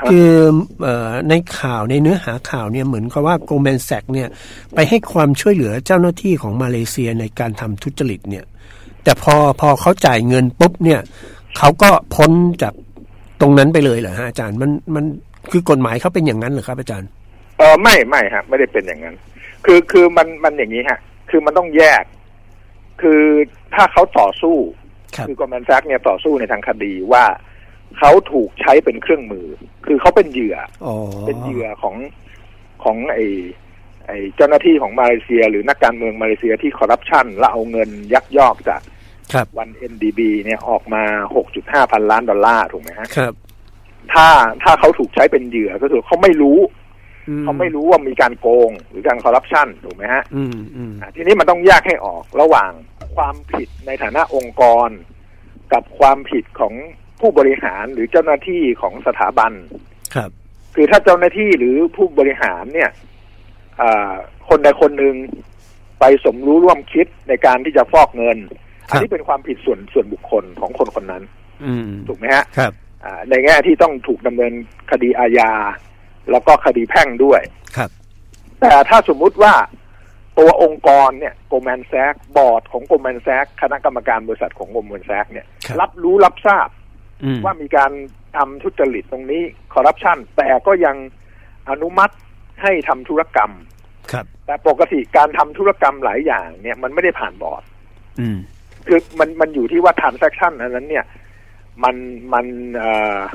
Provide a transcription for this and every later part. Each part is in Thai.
คือในข่าวในเนื้อหาข่าวเนี่ยเหมือนกับว่าโกลแมนแซกเนี่ยไปให้ความช่วยเหลือเจ้าหน้าที่ของมาเลเซียในการทำทุจริตเนี่ยแต่พอเขาจ่ายเงินปุ๊บเนี่ยเขาก็พ้นจากตรงนั้นไปเลยเหรอฮะอาจารย์มันคือกฎหมายเขาเป็นอย่างนั้นเหรอครับอาจารย์ไม่ฮะไม่ได้เป็นอย่างนั้นคือมันอย่างนี้ฮะคือมันต้องแยกคือถ้าเขาต่อสู้คือโกลแมนแซกเนี่ยต่อสู้ในทางคดีว่าเขาถูกใช้เป็นเครื่องมือคือเขาเป็นเหยื่อเป็นเหยื่อของไอ้เจ้าหน้าที่ของมาเลเซียหรือนักการเมืองมาเลเซียที่คอร์รัปชันแล้วเอาเงินยักยอกจากวัน NDB เนี่ยออกมา 6.5 พันล้านดอลลาร์ถูกไหมฮะครับถ้าเขาถูกใช้เป็นเหยื่อก็คือเขาไม่รู้ว่ามีการโกงหรือการคอร์รัปชันถูกไหมฮะทีนี้มันต้องแยกให้ออกระหว่างความผิดในฐานะองค์กรกับความผิดของผู้บริหารหรือเจ้าหน้าที่ของสถาบันครับคือถ้าเจ้าหน้าที่หรือผู้บริหารเนี่ยคนใดคนหนึ่งไปสมรู้ร่วมคิดในการที่จะฟอกเงินอันนี้เป็นความผิดส่วนบุคคลของคนนั้นถูกไหมฮะครับในแง่ที่ต้องถูกดำเนินคดีอาญาแล้วก็คดีแพ่งด้วยครับแต่ถ้าสมมุติว่าตัวองค์กรเนี่ยโกลแมนแซกบอร์ดของโกลแมนแซกคณะกรรมการบริษัทของโกลแมนแซกเนี่ยรับรู้รับทราบว่ามีการทำทุจริตตรงนี้คอร์รัปชันแต่ก็ยังอนุมัติให้ทำธุรกรรมแต่ปกติการทำธุรกรรมหลายอย่างเนี่ยมันไม่ได้ผ่านบอร์ดคือมันอยู่ที่ว่า transaction อันนั้นเนี่ยมัน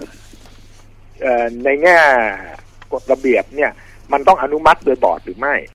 ในแง่กฎระเบียบเนี่ยมันต้องอนุมัติโดยบอร์ดหรือไม่